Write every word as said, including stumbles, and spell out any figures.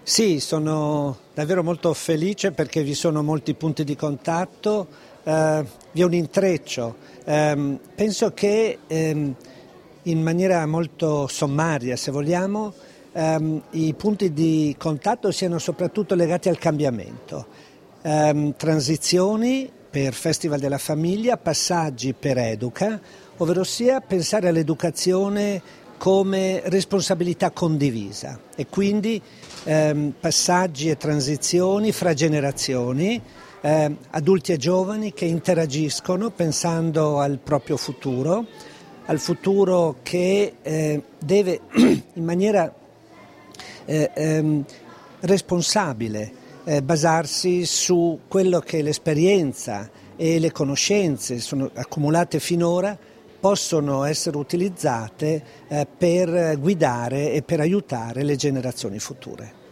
Sì, sono davvero molto felice perché vi sono molti punti di contatto, eh, vi è un intreccio. Ehm, penso che ehm, in maniera molto sommaria, se vogliamo, ehm, i punti di contatto siano soprattutto legati al cambiamento. Ehm, transizioni per Festival della Famiglia, passaggi per Educa, ovvero sia pensare all'educazione come responsabilità condivisa e quindi ehm, passaggi e transizioni fra generazioni, ehm, adulti e giovani che interagiscono pensando al proprio futuro, al futuro che eh, deve in maniera eh, ehm, responsabile eh, basarsi su quello che l'esperienza e le conoscenze sono accumulate finora possono essere utilizzate eh, per guidare e per aiutare le generazioni future.